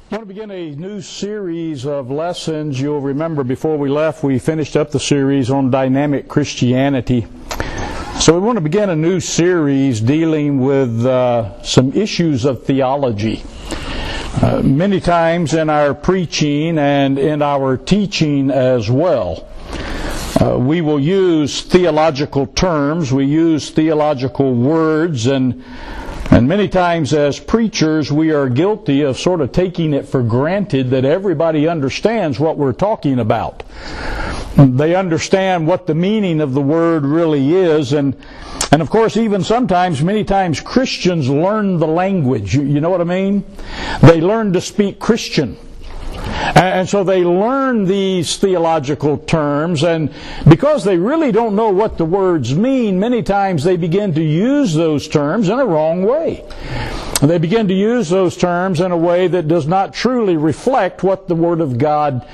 I want to begin a new series of lessons. You'll remember before we left, we finished up the series on dynamic Christianity. So we want to begin a new series dealing with some issues of theology. Many times in our preaching and in our teaching as well, we will use theological terms, we use theological words, and many times as preachers we are guilty of sort of taking it for granted that everybody understands what we're talking about. They understand what the meaning of the word really is, and of course even many times Christians learn the language. You know what I mean? They learn to speak Christian. And so they learn these theological terms, and because they really don't know what the words mean, many times they begin to use those terms in a wrong way. They begin to use those terms in a way that does not truly reflect what the Word of God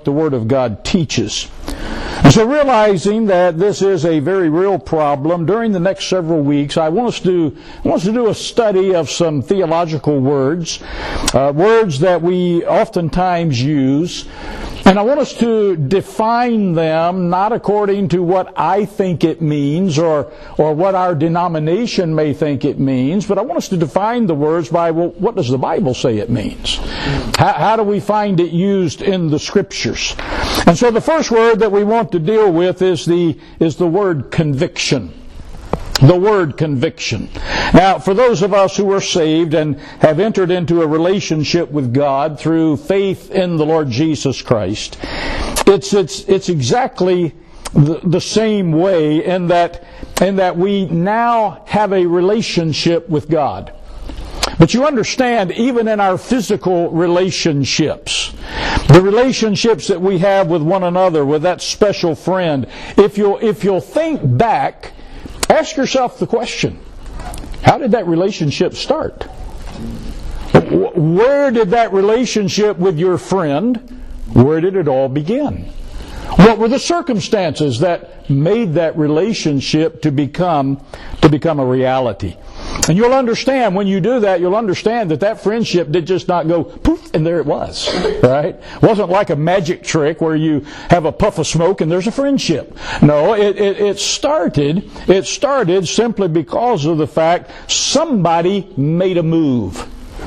teaches. And so realizing that this is a very real problem, during the next several weeks I want us to do a study of some theological words, words that we oftentimes use, and I want us to define them not according to what I think it means or what our denomination may think it means, but I want us to define the words by, well, what does the Bible say it means? How do we find it used in the Scriptures? And so the first word that we want to deal with is the word conviction. The word conviction. Now, for those of us who are saved and have entered into a relationship with God through faith in the Lord Jesus Christ, it's exactly the same way in that we now have a relationship with God. But you understand, even in our physical relationships, the relationships that we have with one another, with that special friend, if you'll think back, ask yourself the question, how did that relationship start? Where did that relationship with your friend, where did it all begin? What were the circumstances that made that relationship to become a reality? And you'll understand, when you do that, you'll understand that friendship did just not go poof, and there it was, right? It wasn't like a magic trick where you have a puff of smoke and there's a friendship. No, it started simply because of the fact somebody made a move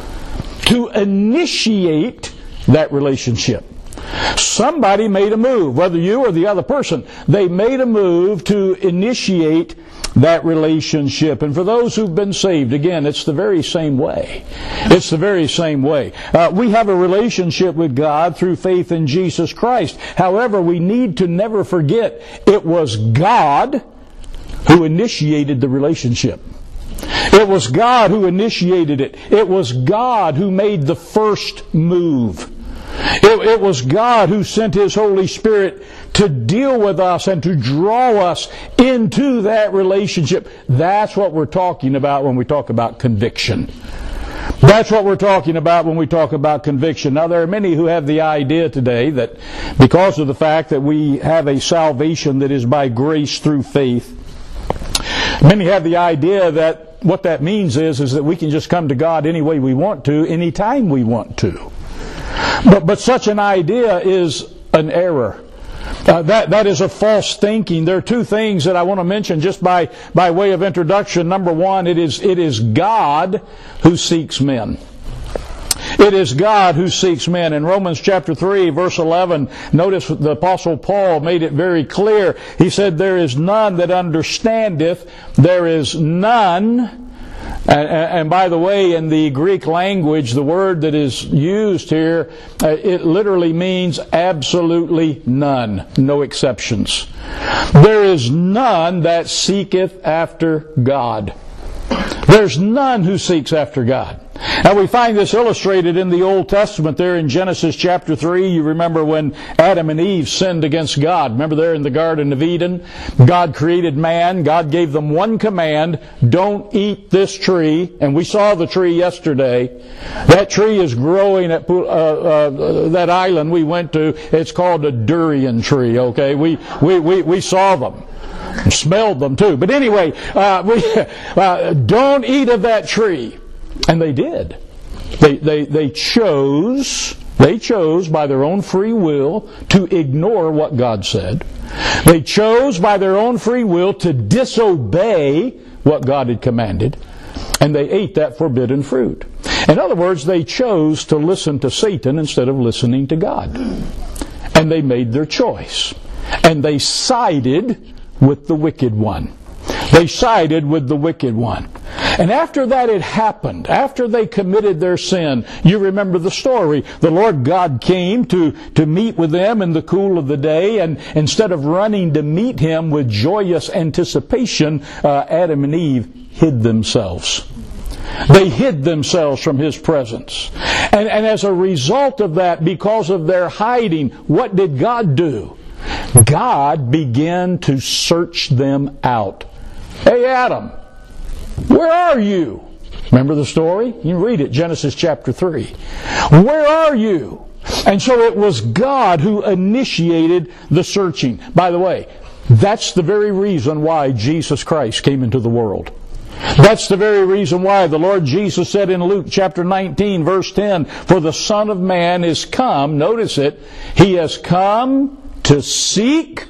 to initiate that relationship. Somebody made a move, whether you or the other person. They made a move to initiate that relationship. And for those who've been saved, again, it's the very same way. It's the very same way. We have a relationship with God through faith in Jesus Christ. However, we need to never forget it was God who initiated the relationship. It was God who initiated it. It was God who made the first move. It was God who sent His Holy Spirit to deal with us and to draw us into that relationship. That's what we're talking about when we talk about conviction. That's what we're talking about when we talk about conviction. Now, there are many who have the idea today that because of the fact that we have a salvation that is by grace through faith, many have the idea that what that means is that we can just come to God any way we want to, any time we want to. But such an idea is an error. That is a false thinking. There are two things that I want to mention just by way of introduction. Number one, it is God who seeks men. It is God who seeks men. In Romans chapter 3, verse 11, notice the Apostle Paul made it very clear. He said, "There is none that understandeth, there is none." And by the way, in the Greek language, the word that is used here, it literally means absolutely none, no exceptions. There is none that seeketh after God. There's none who seeks after God. Now we find this illustrated in the Old Testament there in Genesis chapter 3. You remember when Adam and Eve sinned against God. Remember there in the Garden of Eden? God created man. God gave them one command: don't eat this tree. And we saw the tree yesterday. That tree is growing at that island we went to. It's called a durian tree, okay? We saw them. Smelled them too. But anyway, don't eat of that tree. And they did. They chose by their own free will to ignore what God said. They chose by their own free will to disobey what God had commanded. And they ate that forbidden fruit. In other words, they chose to listen to Satan instead of listening to God. And they made their choice. And they sided with the wicked one. They sided with the wicked one. And after that had happened, after they committed their sin, you remember the story. The Lord God came to meet with them in the cool of the day, and instead of running to meet Him with joyous anticipation, Adam and Eve hid themselves. They hid themselves from His presence. And as a result of that, because of their hiding, what did God do? God began to search them out. Hey, Adam, where are you? Remember the story? You can read it, Genesis chapter 3. Where are you? And so it was God who initiated the searching. By the way, that's the very reason why Jesus Christ came into the world. That's the very reason why the Lord Jesus said in Luke chapter 19, verse 10, "For the Son of Man is come," notice it, He has come to seek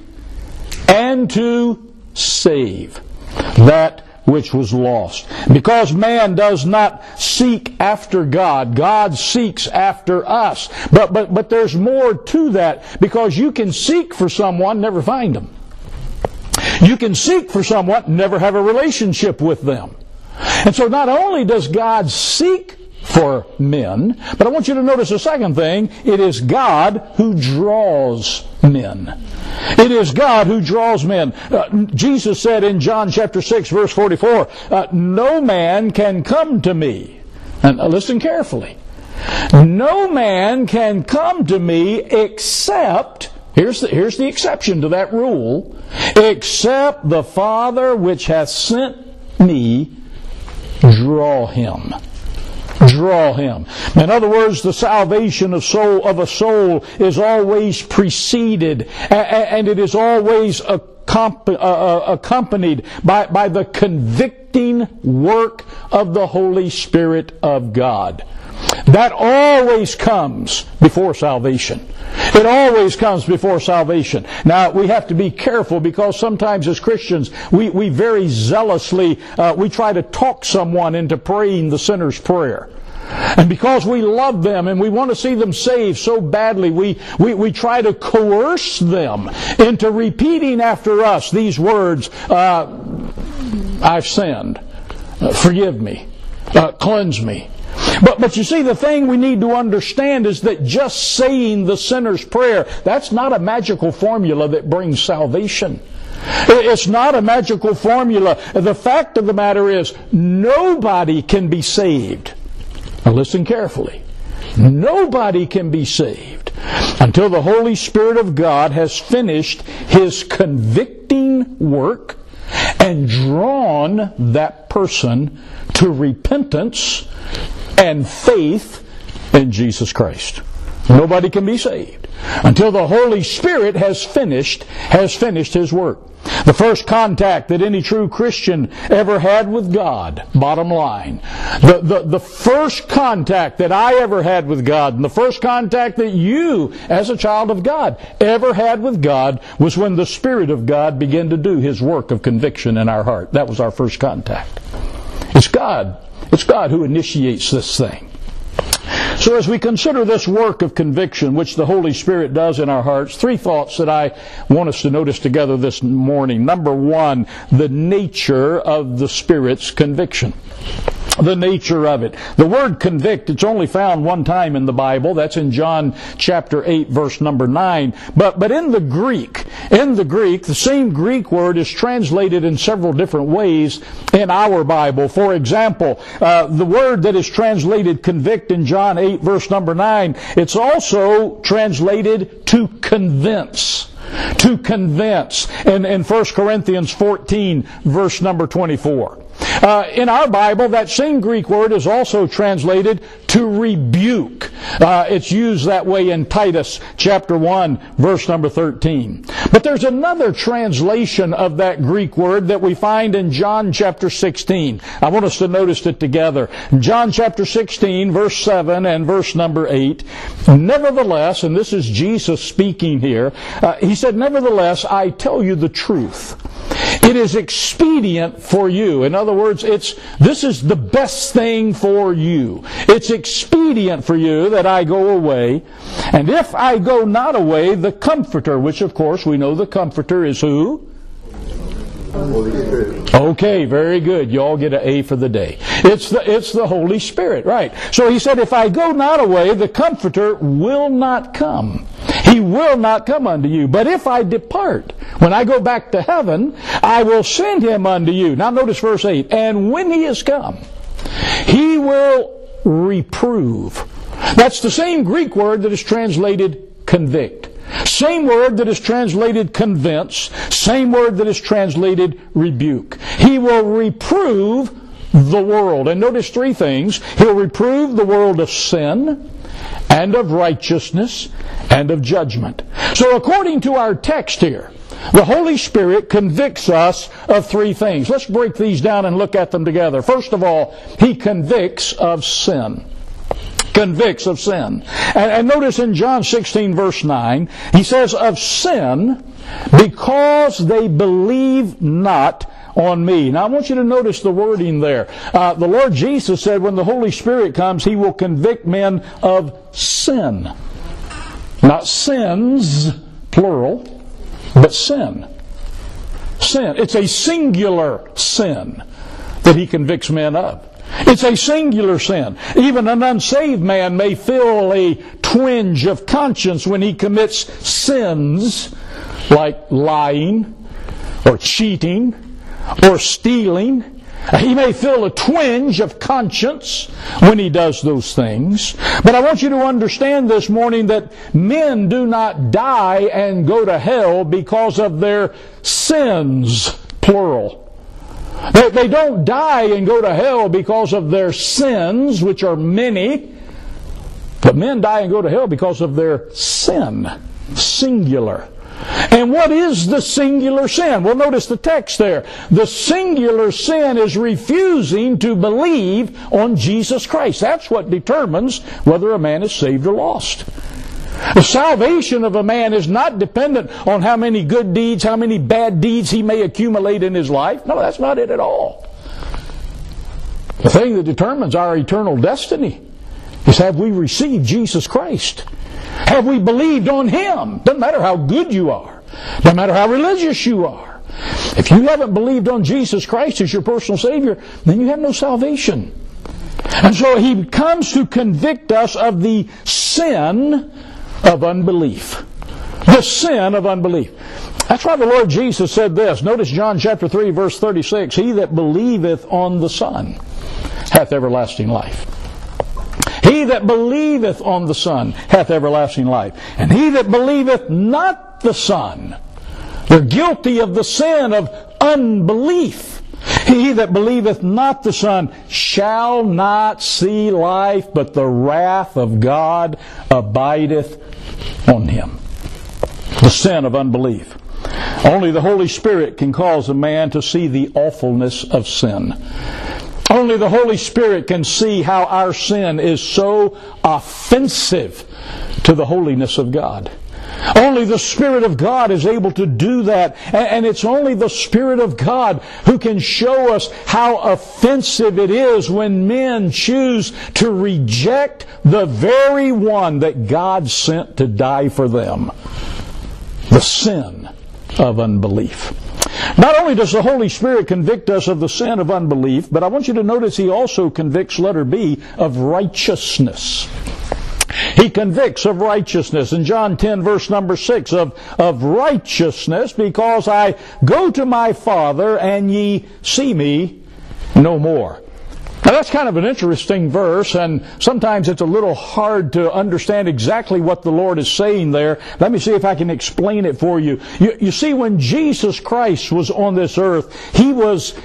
and to save that which was lost. Because man does not seek after God, God seeks after us. But there's more to that, because you can seek for someone, never find them. You can seek for someone, never have a relationship with them. And so not only does God seek for men, but I want you to notice the second thing. It is God who draws men. It is God who draws men. Jesus said in John chapter 6, verse 44, "No man can come to me." And listen carefully. "No man can come to me except," here's the exception to that rule, "except the Father which hath sent me draw him." Draw him. In other words, the salvation of a soul is always preceded, and it is always accompanied by the convicting work of the Holy Spirit of God. That always comes before salvation. It always comes before salvation. Now, we have to be careful, because sometimes as Christians, we very zealously, we try to talk someone into praying the sinner's prayer. And because we love them and we want to see them saved so badly, we try to coerce them into repeating after us these words, "I've sinned. Forgive me. Cleanse me." But you see, the thing we need to understand is that just saying the sinner's prayer, that's not a magical formula that brings salvation. It's not a magical formula. The fact of the matter is, nobody can be saved. Now listen carefully. Nobody can be saved until the Holy Spirit of God has finished His convicting work and drawn that person to repentance and faith in Jesus Christ. Nobody can be saved until the Holy Spirit has finished His work. The first contact that any true Christian ever had with God, bottom line, the first contact that I ever had with God, and the first contact that you, as a child of God, ever had with God, was when the Spirit of God began to do His work of conviction in our heart. That was our first contact. It's God who initiates this thing. So as we consider this work of conviction, which the Holy Spirit does in our hearts, three thoughts that I want us to notice together this morning. Number one, the nature of the Spirit's conviction. The nature of it. The word convict, it's only found one time in the Bible. That's in John chapter 8, verse number 9. But in the Greek, the same Greek word is translated in several different ways in our Bible. For example, the word that is translated convict in John 8, verse number 9, it's also translated to convince. To convince in 1 Corinthians 14, verse number 24. In our Bible, that same Greek word is also translated to rebuke. It's used that way in Titus chapter 1, verse number 13. But there's another translation of that Greek word that we find in John chapter 16. I want us to notice it together. John chapter 16, verse 7 and verse number 8. Nevertheless, and this is Jesus speaking here, he said, "Nevertheless, I tell you the truth. It is expedient for you." In other words, this is the best thing for you. It's expedient for you that I go away. And if I go not away, the Comforter, which of course we know the Comforter is who? Holy Spirit. Okay, very good. You all get an A for the day. It's the Holy Spirit, right? So he said, if I go not away, the Comforter will not come. He will not come unto you. But if I depart, when I go back to heaven, I will send him unto you. Now notice verse 8. And when he is come, he will reprove. That's the same Greek word that is translated convict. Same word that is translated convince. Same word that is translated rebuke. He will reprove the world. And notice three things. He'll reprove the world of sin and of righteousness and of judgment. So according to our text here, the Holy Spirit convicts us of three things. Let's break these down and look at them together. First of all, he convicts of sin. Convicts of sin. And notice in John 16 verse 9, he says, of sin, because they believe not on me. Now I want you to notice the wording there. The Lord Jesus said when the Holy Spirit comes, he will convict men of sin. Not sins, plural, but sin. Sin. It's a singular sin that he convicts men of. It's a singular sin. Even an unsaved man may feel a twinge of conscience when he commits sins like lying or cheating or stealing. He may feel a twinge of conscience when he does those things. But I want you to understand this morning that men do not die and go to hell because of their sins, plural. They don't die and go to hell because of their sins, which are many. But men die and go to hell because of their sin, singular. And what is the singular sin? Well, notice the text there. The singular sin is refusing to believe on Jesus Christ. That's what determines whether a man is saved or lost. The salvation of a man is not dependent on how many good deeds, how many bad deeds he may accumulate in his life. No, that's not it at all. The thing that determines our eternal destiny is, have we received Jesus Christ? Have we believed on him? Doesn't matter how good you are. Doesn't matter how religious you are. If you haven't believed on Jesus Christ as your personal Savior, then you have no salvation. And so he comes to convict us of the sin of unbelief. The sin of unbelief. That's why the Lord Jesus said this. Notice John chapter 3 verse 36. He that believeth on the Son hath everlasting life. He that believeth on the Son hath everlasting life. And he that believeth not the Son, they're guilty of the sin of unbelief. He that believeth not the Son shall not see life, but the wrath of God abideth on him. The sin of unbelief. Only the Holy Spirit can cause a man to see the awfulness of sin. Only the Holy Spirit can see how our sin is so offensive to the holiness of God. Only the Spirit of God is able to do that. And it's only the Spirit of God who can show us how offensive it is when men choose to reject the very one that God sent to die for them. The sin of unbelief. Not only does the Holy Spirit convict us of the sin of unbelief, but I want you to notice he also convicts, letter B, of righteousness. He convicts of righteousness. In John 10 verse number 6, of righteousness, because I go to my Father and ye see me no more. Now that's kind of an interesting verse, and sometimes it's a little hard to understand exactly what the Lord is saying there. Let me see if I can explain it for you. You see, when Jesus Christ was on this earth, He was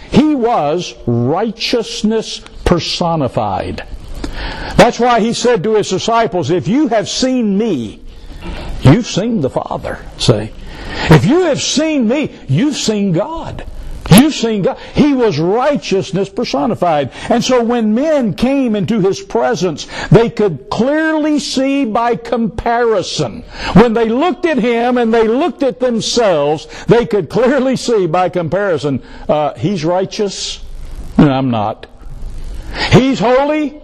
righteousness personified. That's why He said to His disciples, if you have seen me, you've seen the Father. See? If you have seen me, you've seen God. You've seen God. He was righteousness personified. And so when men came into His presence, they could clearly see by comparison. When they looked at Him and they looked at themselves, they could clearly see by comparison, He's righteous, and I'm not. He's holy,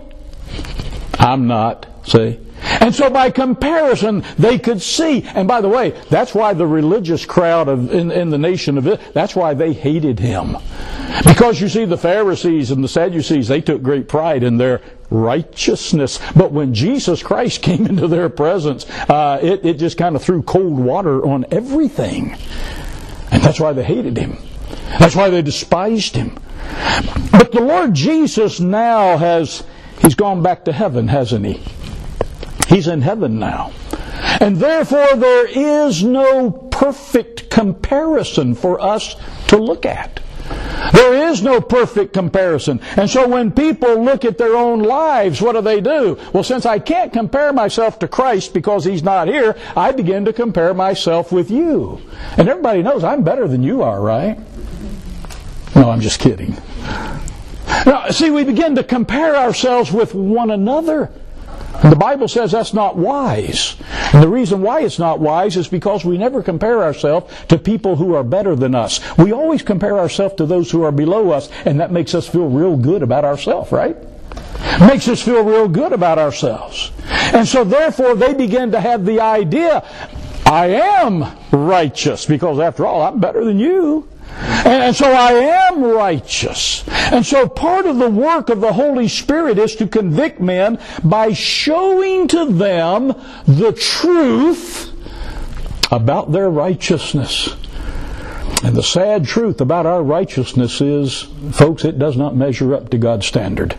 I'm not. See? And so by comparison, they could see. And by the way, that's why the religious crowd in the nation of Israel, that's why they hated Him. Because you see, the Pharisees and the Sadducees, they took great pride in their righteousness. But when Jesus Christ came into their presence, it just kind of threw cold water on everything. And that's why they hated Him. That's why they despised Him. But the Lord Jesus now He's gone back to heaven, hasn't He? He's in heaven now. And therefore there is no perfect comparison for us to look at. There is no perfect comparison. And so when people look at their own lives, what do? Well, since I can't compare myself to Christ because He's not here, I begin to compare myself with you. And everybody knows I'm better than you are, right? No, I'm just kidding. Now, see, we begin to compare ourselves with one another. And the Bible says that's not wise. And the reason why it's not wise is because we never compare ourselves to people who are better than us. We always compare ourselves to those who are below us, and that makes us feel real good about ourselves, right? Makes us feel real good about ourselves. And so therefore they begin to have the idea, I am righteous, because after all, I'm better than you. And so I am righteous. And so part of the work of the Holy Spirit is to convict men by showing to them the truth about their righteousness. And the sad truth about our righteousness is, folks, it does not measure up to God's standard.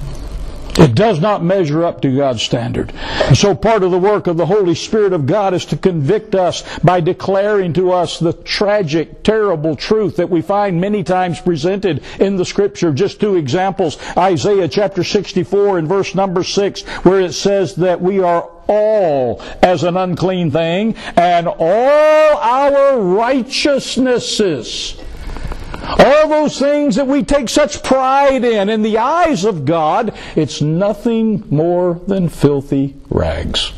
It does not measure up to God's standard. And so part of the work of the Holy Spirit of God is to convict us by declaring to us the tragic, terrible truth that we find many times presented in the Scripture. Just two examples. Isaiah chapter 64 and verse number 6, where it says that we are all as an unclean thing, and all our righteousnesses, all those things that we take such pride in the eyes of God, it's nothing more than filthy rags.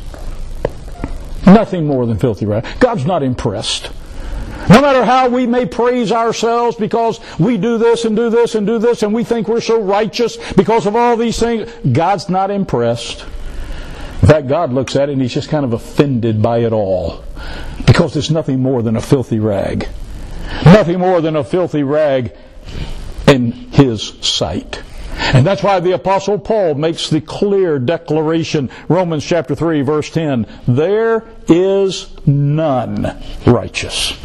Nothing more than filthy rags. God's not impressed. No matter how we may praise ourselves because we do this and do this and do this, and we think we're so righteous because of all these things, God's not impressed. In fact, God looks at it and He's just kind of offended by it all, because it's nothing more than a filthy rag. Nothing more than a filthy rag in His sight. And that's why the Apostle Paul makes the clear declaration, Romans chapter 3, verse 10, there is none righteous.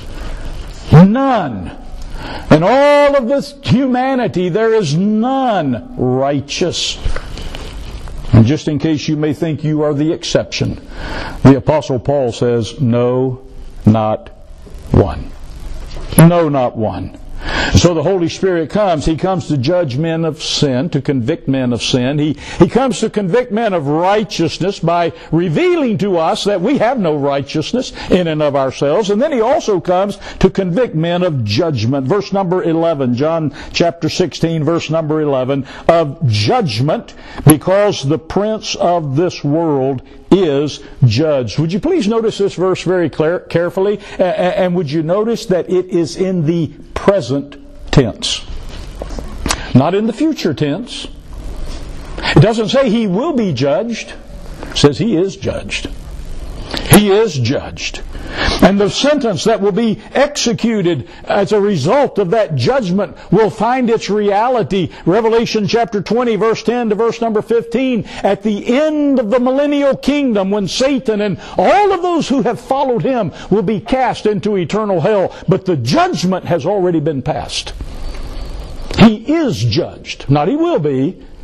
None. In all of this humanity, there is none righteous. And just in case you may think you are the exception, the Apostle Paul says, no, not one. No, not one. So the Holy Spirit comes. He comes to judge men of sin, to convict men of sin. He comes to convict men of righteousness by revealing to us that we have no righteousness in and of ourselves. And then He also comes to convict men of judgment. Verse number 11, John chapter 16, verse number 11, of judgment, because the prince of this world is judged. Would you please notice this verse very carefully? And would you notice that it is in the present tense, not in the future tense. It doesn't say He will be judged. It says He is judged. He is judged. And the sentence that will be executed as a result of that judgment will find its reality. Revelation chapter 20, verse 10 to verse number 15. At the end of the millennial kingdom, when Satan and all of those who have followed him will be cast into eternal hell. But the judgment has already been passed. He is judged. Not He will be.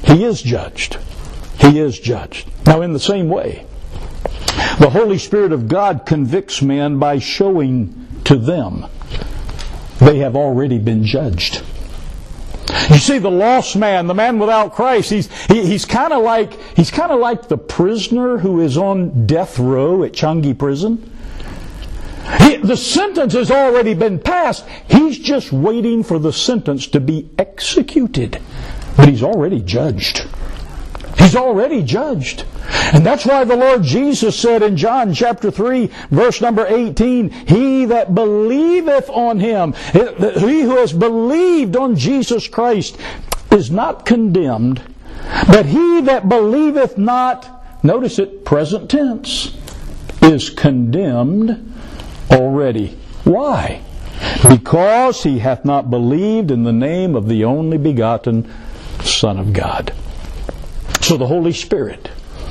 He is judged. He is judged. Now, in the same way, the Holy Spirit of God convicts men by showing to them they have already been judged. You see, the lost man, the man without Christ, he's kind of like the prisoner who is on death row at Changi prison. The sentence has already been passed. He's just waiting for the sentence to be executed. But he's already judged. He's already judged. And that's why the Lord Jesus said in John chapter 3, verse number 18, He that believeth on Him, he who has believed on Jesus Christ, is not condemned, but he that believeth not, notice it, present tense, is condemned already. Why? Because he hath not believed in the name of the only begotten Son of God. So the Holy Spirit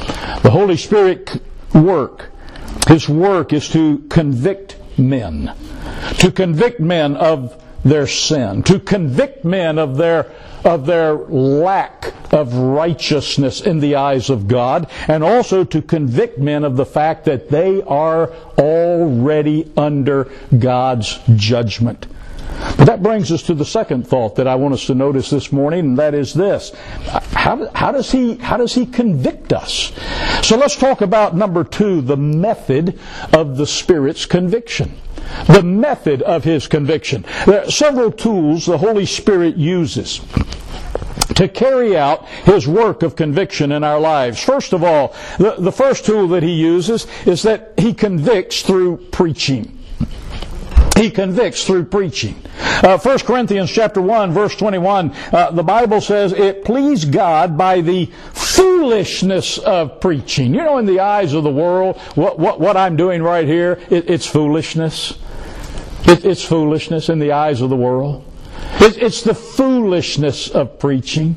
work, His work is to convict men of their sin, to convict men of their lack of righteousness in the eyes of God, and also to convict men of the fact that they are already under God's judgment. But that brings us to the second thought that I want us to notice this morning, and that is this. How does he convict us? So let's talk about number 2, the method of the Spirit's conviction. The method of His conviction. There are several tools the Holy Spirit uses to carry out His work of conviction in our lives. First of all, the first tool that He uses is that He convicts through preaching. He convicts through preaching. 1 Corinthians chapter 1, verse 21, the Bible says, it pleased God by the foolishness of preaching. You know, in the eyes of the world, what I'm doing right here, it's foolishness. It's foolishness in the eyes of the world. It's the foolishness of preaching.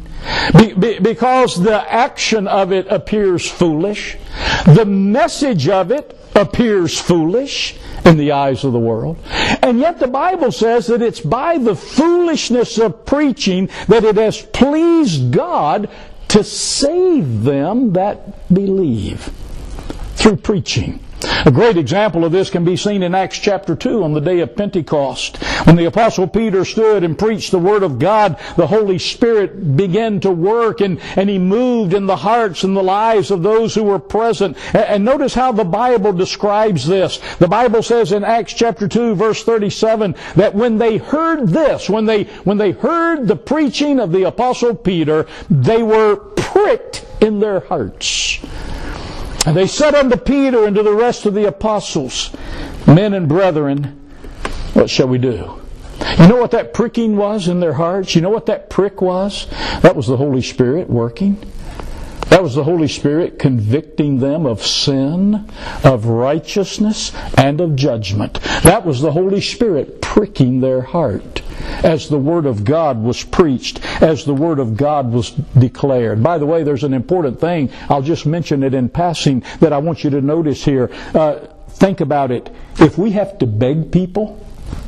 Because the action of it appears foolish. The message of it appears foolish in the eyes of the world. And yet the Bible says that it's by the foolishness of preaching that it has pleased God to save them that believe. Through preaching. A great example of this can be seen in Acts chapter 2 on the day of Pentecost. When the Apostle Peter stood and preached the Word of God, the Holy Spirit began to work and He moved in the hearts and the lives of those who were present. And notice how the Bible describes this. The Bible says in Acts chapter 2 verse 37 that when they heard this, when they heard the preaching of the Apostle Peter, they were pricked in their hearts. And they said unto Peter and to the rest of the apostles, men and brethren, what shall we do? You know what that pricking was in their hearts? You know what that prick was? That was the Holy Spirit working. That was the Holy Spirit convicting them of sin, of righteousness, and of judgment. That was the Holy Spirit pricking their heart as the Word of God was preached, as the Word of God was declared. By the way, there's an important thing, I'll just mention it in passing, that I want you to notice here. Think about it. If we have to beg people,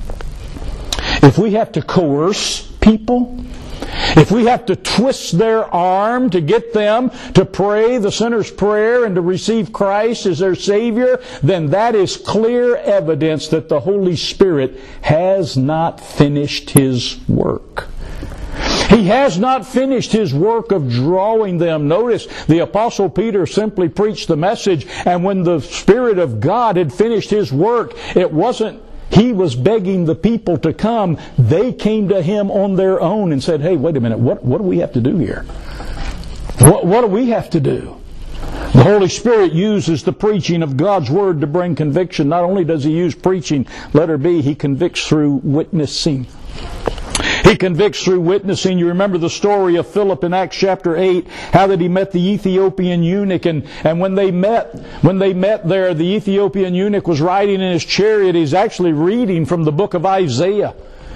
if we have to coerce people, if we have to twist their arm to get them to pray the sinner's prayer and to receive Christ as their Savior, then that is clear evidence that the Holy Spirit has not finished His work. He has not finished His work of drawing them. Notice, the Apostle Peter simply preached the message, and when the Spirit of God had finished His work, it wasn't He was begging the people to come. They came to Him on their own and said, hey, wait a minute, what do we have to do here? What do we have to do? The Holy Spirit uses the preaching of God's Word to bring conviction. Not only does He use preaching, letter B, He convicts through witnessing. He convicts through witnessing. You remember the story of Philip in Acts chapter 8, how that he met the Ethiopian eunuch, and when they met there, the Ethiopian eunuch was riding in his chariot. He's actually reading from the book of Isaiah.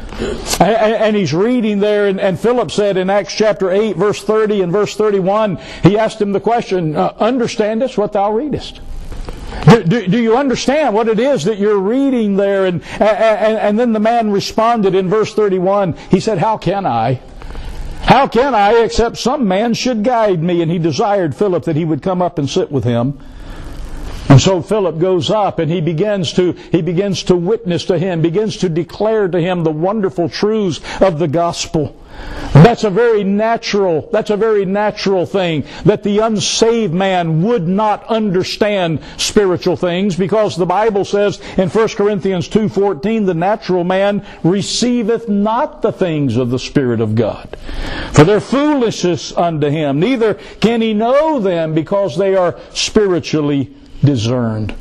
And he's reading there, and Philip said in Acts chapter 8, verse 30 and verse 31, he asked him the question, understandest what thou readest? Do you understand what it is that you're reading there? And then the man responded in verse 31. He said, how can I? How can I, except some man should guide me? And he desired Philip that he would come up and sit with him. And so Philip goes up and he begins to witness to him, begins to declare to him the wonderful truths of the gospel. That's a very natural thing, that the unsaved man would not understand spiritual things, because the Bible says in 1 Corinthians 2:14, the natural man receiveth not the things of the Spirit of God, for they're foolishness unto him, neither can he know them, because they are spiritually discerned.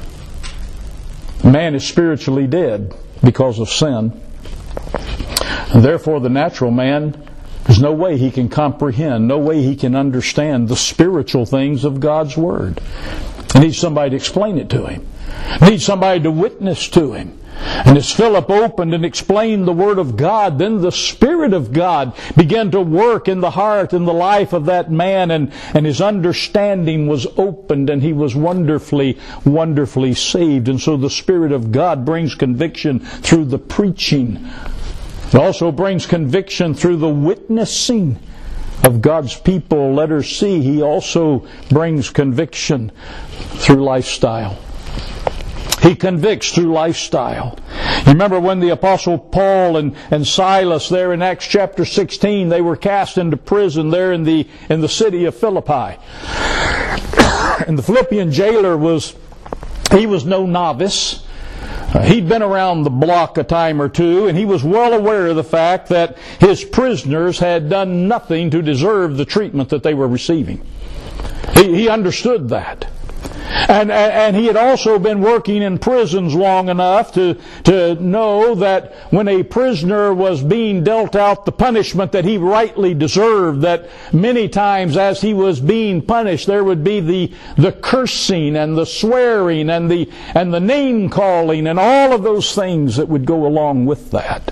Man is spiritually dead because of sin. And therefore the natural man, there's no way he can comprehend, no way he can understand the spiritual things of God's Word. He needs somebody to explain it to him. He needs somebody to witness to him. And as Philip opened and explained the Word of God, then the Spirit of God began to work in the heart and the life of that man, and his understanding was opened, and he was wonderfully, wonderfully saved. And so the Spirit of God brings conviction through the preaching. It also brings conviction through the witnessing of God's people. Letter C, He also brings conviction through lifestyle. He convicts through lifestyle. You remember when the Apostle Paul and Silas there in Acts chapter 16, they were cast into prison there in the city of Philippi. And the Philippian jailer was no novice. He'd been around the block a time or two, and he was well aware of the fact that his prisoners had done nothing to deserve the treatment that they were receiving. He understood that. And he had also been working in prisons long enough to know that when a prisoner was being dealt out the punishment that he rightly deserved, that many times as he was being punished, there would be the cursing and the swearing and the name calling and all of those things that would go along with that.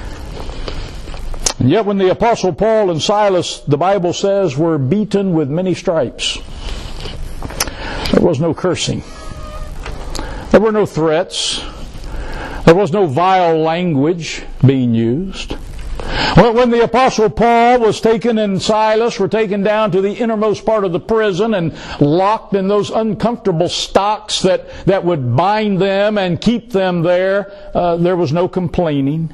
And yet when the Apostle Paul and Silas, the Bible says, were beaten with many stripes, there was no cursing. There were no threats. There was no vile language being used. When the Apostle Paul was taken and Silas were taken down to the innermost part of the prison and locked in those uncomfortable stocks that would bind them and keep them there was no complaining.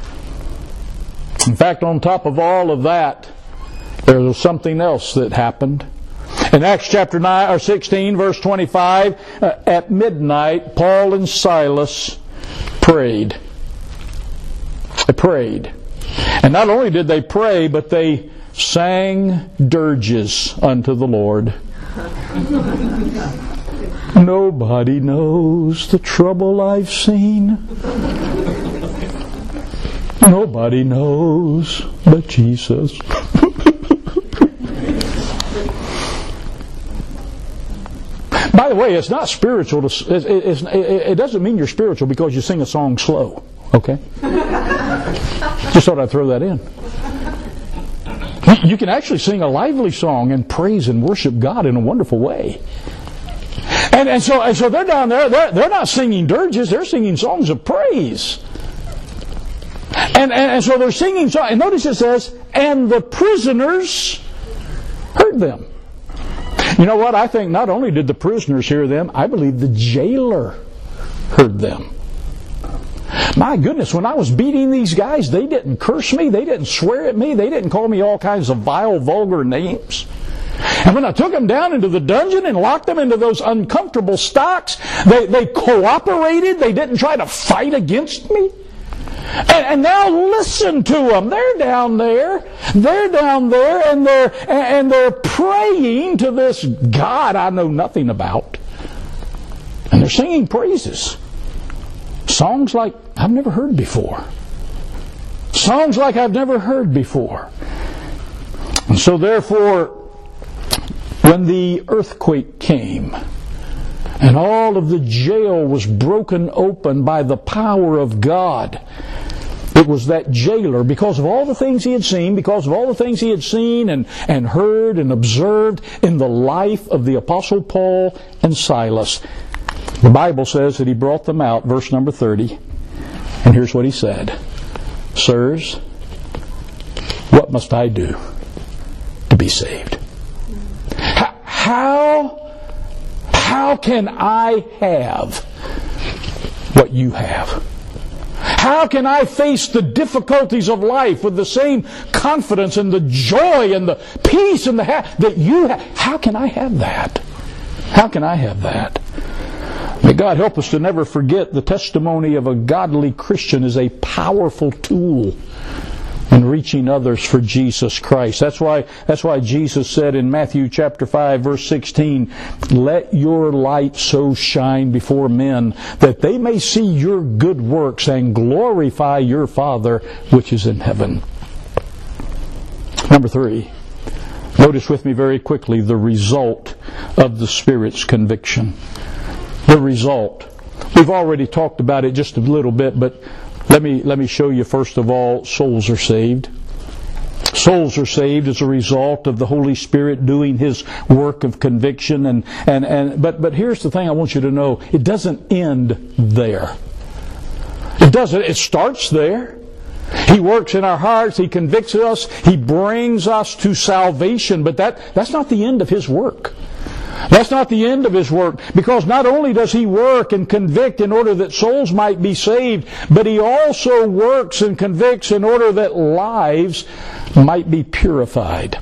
In fact, on top of all of that, there was something else that happened. In Acts chapter 16, verse 25, at midnight, Paul and Silas prayed. They prayed. And not only did they pray, but they sang dirges unto the Lord. Nobody knows the trouble I've seen. Nobody knows but Jesus. By the way, it's not spiritual. It doesn't mean you're spiritual because you sing a song slow. Okay? Just thought I'd throw that in. You can actually sing a lively song and praise and worship God in a wonderful way. And so they're down there. They're not singing dirges. They're singing songs of praise. And so they're singing songs. And notice it says, and the prisoners heard them. You know what? I think not only did the prisoners hear them, I believe the jailer heard them. My goodness, when I was beating these guys, they didn't curse me, they didn't swear at me, they didn't call me all kinds of vile, vulgar names. And when I took them down into the dungeon and locked them into those uncomfortable stocks, they cooperated, they didn't try to fight against me. And now listen to them. They're down there, and they're praying to this God I know nothing about. And they're singing praises. Songs like I've never heard before. Songs like I've never heard before. And so therefore, when the earthquake came, and all of the jail was broken open by the power of God, it was that jailer, because of all the things he had seen, because of all the things he had seen and heard and observed in the life of the Apostle Paul and Silas. The Bible says that he brought them out, verse number 30, and here's what he said. Sirs, What must I do to be saved? How can I have what you have? How can I face the difficulties of life with the same confidence and the joy and the peace and that you have? How can I have that? How can I have that? May God help us to never forget the testimony of a godly Christian is a powerful tool in reaching others for Jesus Christ. That's why Jesus said in Matthew chapter 5 verse 16, "Let your light so shine before men that they may see your good works and glorify your Father which is in heaven." Number 3. Notice with me very quickly the result of the Spirit's conviction. The result. We've already talked about it just a little bit, but let me show you first of all, souls are saved. Souls are saved as a result of the Holy Spirit doing His work of conviction. But here's the thing I want you to know. It doesn't end there. It doesn't. It starts there. He works in our hearts. He convicts us. He brings us to salvation. But that's not the end of His work. That's not the end of His work, because not only does He work and convict in order that souls might be saved, but He also works and convicts in order that lives might be purified.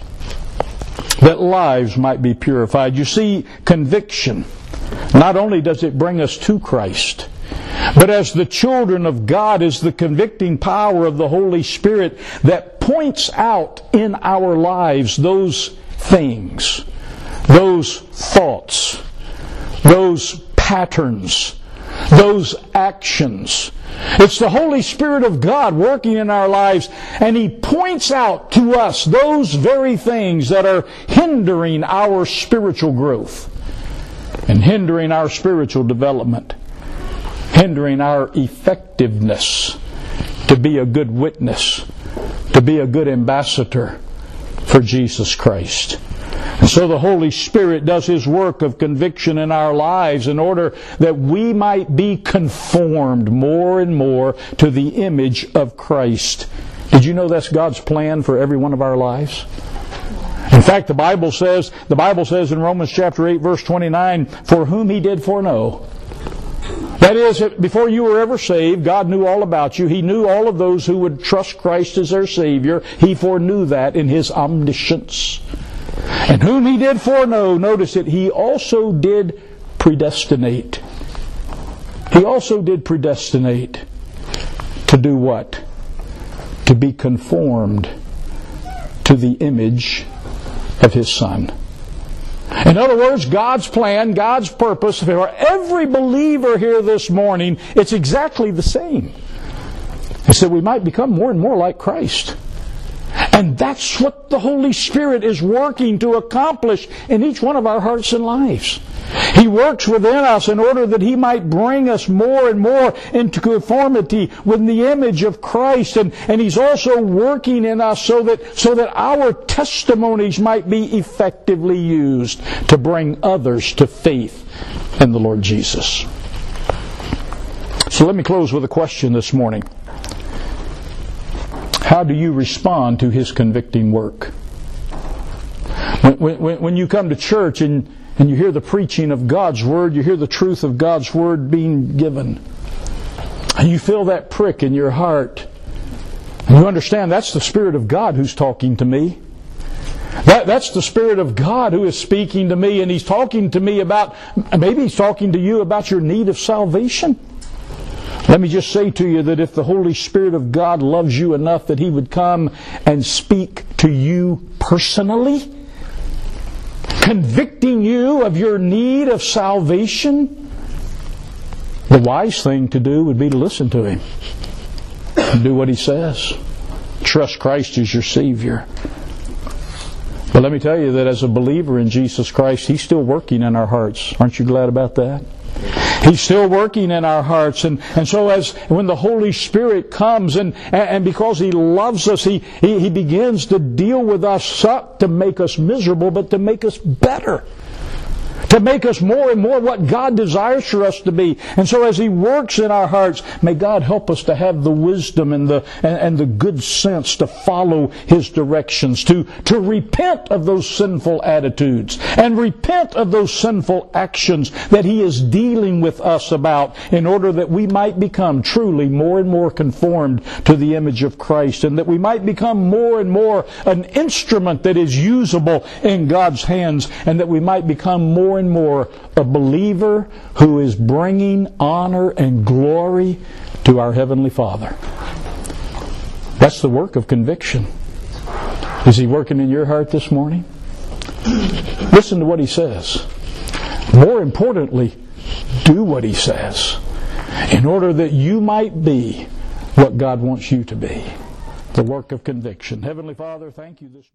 That lives might be purified. You see, conviction, not only does it bring us to Christ, but as the children of God is the convicting power of the Holy Spirit that points out in our lives those things, those thoughts, those patterns, those actions. It's the Holy Spirit of God working in our lives, and He points out to us those very things that are hindering our spiritual growth and hindering our spiritual development, hindering our effectiveness to be a good witness, to be a good ambassador for Jesus Christ. And so the Holy Spirit does His work of conviction in our lives in order that we might be conformed more and more to the image of Christ. Did you know that's God's plan for every one of our lives? In fact, the Bible says in Romans chapter 8 verse 29, "For whom He did foreknow." That is, before you were ever saved, God knew all about you. He knew all of those who would trust Christ as their Savior. He foreknew that in His omniscience. And whom He did foreknow, notice it, He also did predestinate. He also did predestinate to do what? To be conformed to the image of His Son. In other words, God's plan, God's purpose for every believer here this morning, it's exactly the same. It's that we might become more and more like Christ. And that's what the Holy Spirit is working to accomplish in each one of our hearts and lives. He works within us in order that He might bring us more and more into conformity with the image of Christ. And He's also working in us so that our testimonies might be effectively used to bring others to faith in the Lord Jesus. So let me close with a question this morning. How do you respond to His convicting work? When you come to church and you hear the preaching of God's Word, you hear the truth of God's Word being given, and you feel that prick in your heart, and you understand that's the Spirit of God who's talking to me. That's the Spirit of God who is speaking to me, and He's talking to me about, maybe He's talking to you about your need of salvation. Let me just say to you that if the Holy Spirit of God loves you enough that He would come and speak to you personally, convicting you of your need of salvation, the wise thing to do would be to listen to Him and do what He says. Trust Christ as your Savior. But let me tell you that as a believer in Jesus Christ, He's still working in our hearts. Aren't you glad about that? He's still working in our hearts, and so when the Holy Spirit comes and because He loves us, He begins to deal with us, not to make us miserable, but to make us better, to make us more and more what God desires for us to be. And so as He works in our hearts, may God help us to have the wisdom and the good sense to follow His directions, to repent of those sinful attitudes and repent of those sinful actions that He is dealing with us about, in order that we might become truly more and more conformed to the image of Christ, and that we might become more and more an instrument that is usable in God's hands, and that we might become more and more a believer who is bringing honor and glory to our Heavenly Father. That's the work of conviction. Is He working in your heart this morning? Listen to what He says. More importantly, do what He says, in order that you might be what God wants you to be. The work of conviction. Heavenly Father, thank You this morning.